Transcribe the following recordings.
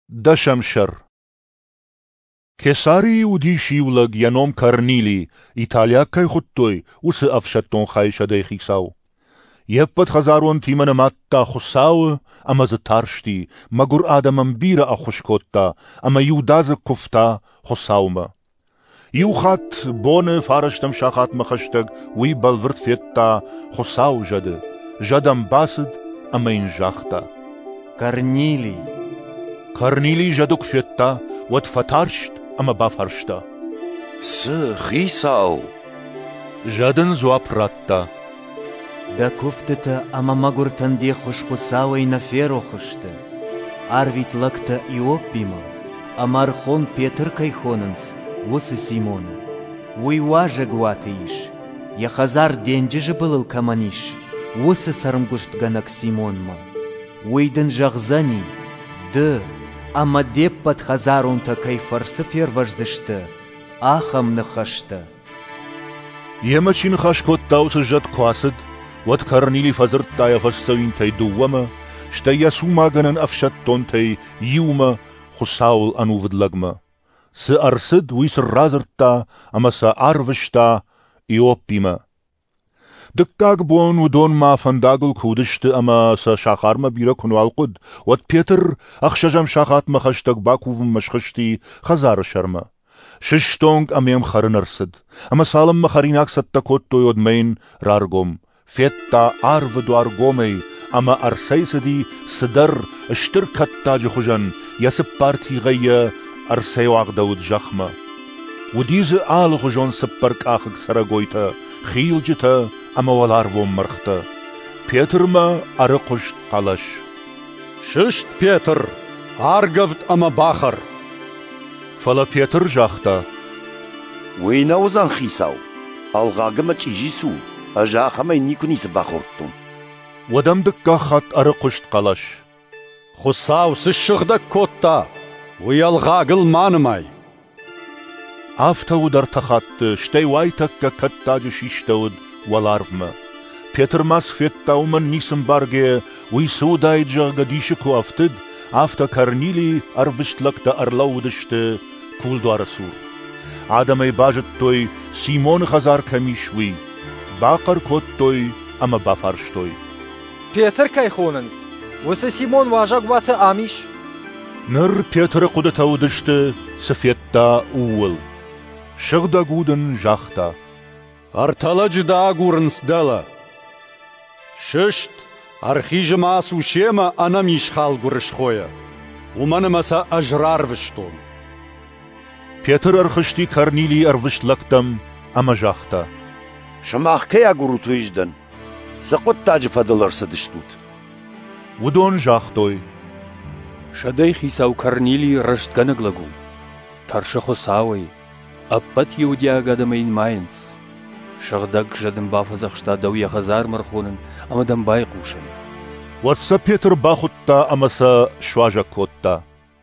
دشمشر كساري ودي شيولغ ينوم كارنيلي إيطاليا كاي خطوي وس أفشتون خايشة دي خيساو يبت خزارون تيمن ماتا خساو أما زتارشتي مغور آدم مبيرا أخشكوتا أما يوداز كفتا خساوما يوخات بون فارشتم شاخات مخشتگ وي بلورت فيتا خساو جدم باسد أما ينجاختا كارنيلي جدوك فيتا واتفتارشت أما بافرشتا خيساو جدن زوابراتا دا كفتتا أما مغورتن دي خشخساوي نفيرو خشتا أرويت لكتا إيوبيما أمارخون بيتر كيخوننس وس سيمونا ويواجه غواتيش يا خزار دينجج بلل كمانيش وس سرمگشت غنك سيمون ما ويدن جغزاني د أما ديبت خزارون تا كي فرسفير ورزشتا آخم نخشتا يمچين خشكوتا وسجد كواسد وات كارنيلي فزرتا يفسوين تي دوما شتا يسوما غنن أفشتون تي يوما خساول أنوفد لغما سأرسد ويسر رازرتا أما سأعرفشتا إيوبيما دكاك بون ودون ما فنداغل كودشت أما سشاخار ما بيرا كنوال قد وات بيتر أخشجم شاخات مخشتك باكوف مشخشتي خزار شرما ششتونك أميم خرن أرسد أما سالم مخريناك ستكوت تويود مين رارغوم فيتا عرف دوار غومي أما أرسيسدي صدر اشتركت تاج خجن يسب بارتي غيا أرسيو عقدود جخمة وديز آل خجون سبرك آخك سرقويتا خيل جتا أما والاربوم مرختا بيتر ما أرقشت قلش ششت بيتر عرقفت أما باخر فلا بيتر جاختا وينوزان خيساو الغاقمة تيجيسو أجاخ ما ينيكوني سباخورتون ودم دكا خط أرقشت قلش خساو سشغدك كوتا ويالغاقل مانماي آفتو در تخط شتي وايتك كتاج شيشتود والارفما بيتر ماس فيتا ومن نيسم بارجي ويسو دايجا قديشكو افتد آفتا كارنيلي أرفشت لكتا أرلودشت كول دوارسور عادمي باجت توي سيمون خزار كميشوي باقر كوت توي أما بافارش توي بيتر كايخوننس وس سيمون واجاق واتا آميش نر بيتر قدتا ودشت سفيتا أول شغدا قودن جاختا ارتلج دا غورنس دالا ششت ارخيج ماسو شيما انا ميشخال غورشخويا ومن مسا اجرار وشتون بيتر ارخشتي كارنيلي ارفشت لكتم اما جاختا شماخ كيا غورو تويجدن سقط تاج فضل ارسدشتوت ودون جاختوي شدي خيساو كارنيلي رشت غنغلغو ترشخو ساوي أبت يوديا قدمين ماينس شغدق جدن بافزخشتا دوية خزار مرخونن أما دم بايقوشن واتسا بيتر باخوتا أما سا شواجا كوتا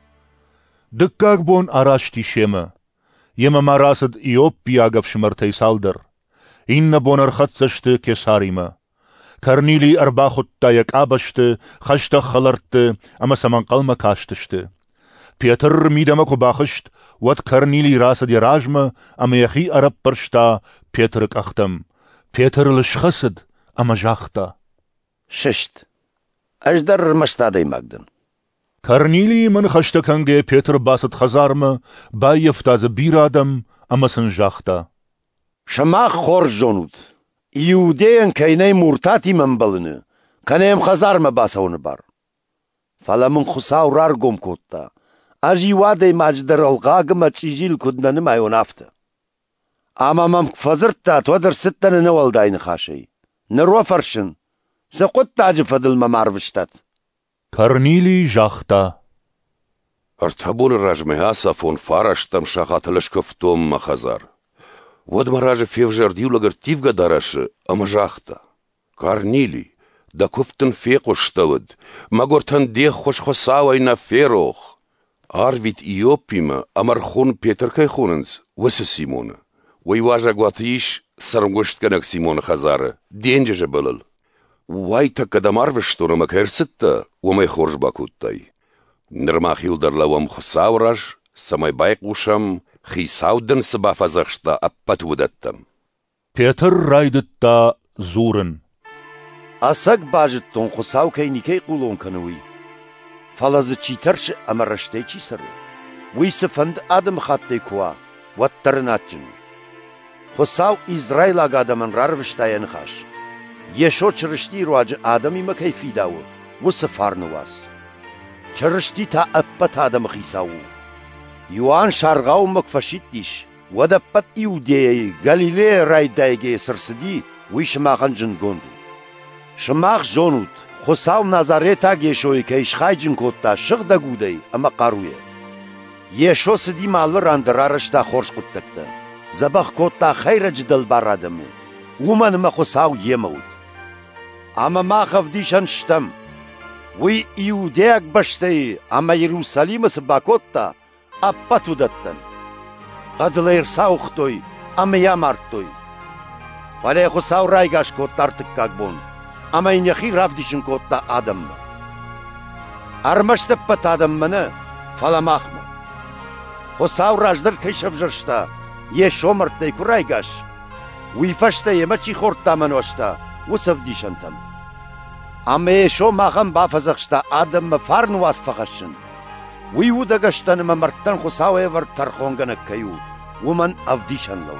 دكاك بون أراشتي شيما يما مراسد إيوبيا غف شمرتي سالدر إن بون أرخطشت كساريما كارنيلي أرباخوتا يك آبشت خشت خلرت أما سمان قلما كاشتشت بيتر ميدمكو باخشت وات كارنيلي راسد يراجما أما يخي أرب برشتا بيترك أختم بيتر لشخصد أما جاختا ششت أجدر مشتادي مقدن كارنيلي من خشتكنجي بيتر باسد خزارما با يفتاز بيرادم أما سنجاختا شماخ خور جونود يودين كيني مرتاتي من بلنه كنيم خزارما باسون بار فلا من خساو رارقوم كوتا أجي وادي ماجدر الغاقمة تيجيل كدنا نمايو نافتا أما ممك فزرتا تودر ستنا نوال داين خاشي نروا فرشن سقط تاج فضل ما معرفشتات كارنيلي جاختا ارتبون الرجمها صفون فارشتم شاخات لشكفتوم مخزار ود مراج فيفجر ديو لغر تيفغا دارش أما جاختا كارنيلي دا كفتن فيقو شتود ما قرتن ديخ خوش خساوي نفيروخ أرفيت إيوبيما أمرخون بيتر كيخوننز وس سيمون ويواجه غواتيش سرمگوشت كنك سيمون خزارة دينجة جبلل وايتا كدام أرفشتون مكهرستا وما يخورج باكوتاي Нырмахил дарлавам хусаураж, самай байқушам, хисаудын сыбафазақшта аппат удаттам. Петр райдытта зурын. Асак бажыттон хусау кайникей кулон кануи. Фалазы читаршы амараштей чисары. Уйсы фанд адам хаттай куа, ваттарын атчын. Хусау Израил агадамын рарвыштаян хаш. Ешо чырышти руаджы адам има кайфидауы, усы фарнуас. Чырышти та аппат адам хисау. Юан шаргау макфашиттиш, вадаппат Иудеи, Галилея райдайге сырсыди, уйшымахан жын гонду. Шымақ жонут, хусау Назарета гешои кайш хайджын котта шыгда гудай, ама қаруе. Ешо сыди малы рандырарышта хорш құттықты. Забах котта хайра жидал барадымы. Уманыма хусау емауд. Ама махавдишан штам. Уй Иудеяк баштай, ама Иерусалима сыбакотта, аппат удаттан. Адылайр саухтой, ама ямарттой. Фале хусау райгаш котта артык как-бон. Ама иняхи равдишын котта адаммы. Армаштыппат адаммыны, фаламахмы. Хусау раждар кайшав жыршта, ешо марттай курайгаш. Уйфашта ема чихортамын вашта, усавдишантам. Ама ешо махам бафазақшта адаммы фарнуас фахашын. Уйудагаштаныма марттан хусау евар тархонганы каю, уман авдишанлау.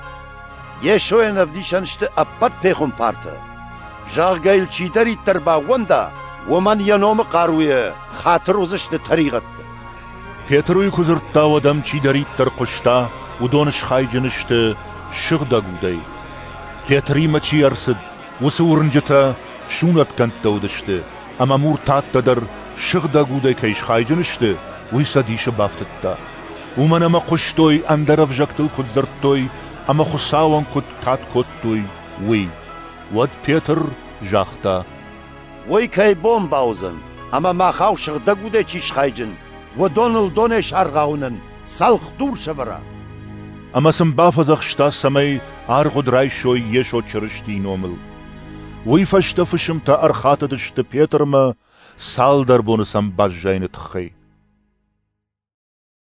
Ешо ен авдишаншты аппат пехун парты. Жағгайыл чидари тарба ванда, уман яномы қаруе, хатыр узышты таригатты. Петруй кузыртта адам чидариттар қошта, удоныш хайжынышты шыгда гудай. Петрима чиярсыд, усы урынжыта шунат канттаудышты, ама муртаттадар шыгда гудай кайш хайжынышты, уйса диші бафтытта. Уман ама қоштой, андарав жактыл кудзырттой, ама хусауан куд кат коттуй, уй. Вот Петр жахта. Ой кай бомбаузын, ама махау шыгда гудай чиш хайжын. Водоныл доне шарғауынын, салх дур шывыра. Амасын бафазақшта самай арғудрай шой ешо чырышти номыл. Уйфашта фышымта архатыдышты Петрма салдар бонысам бажжайны тхай.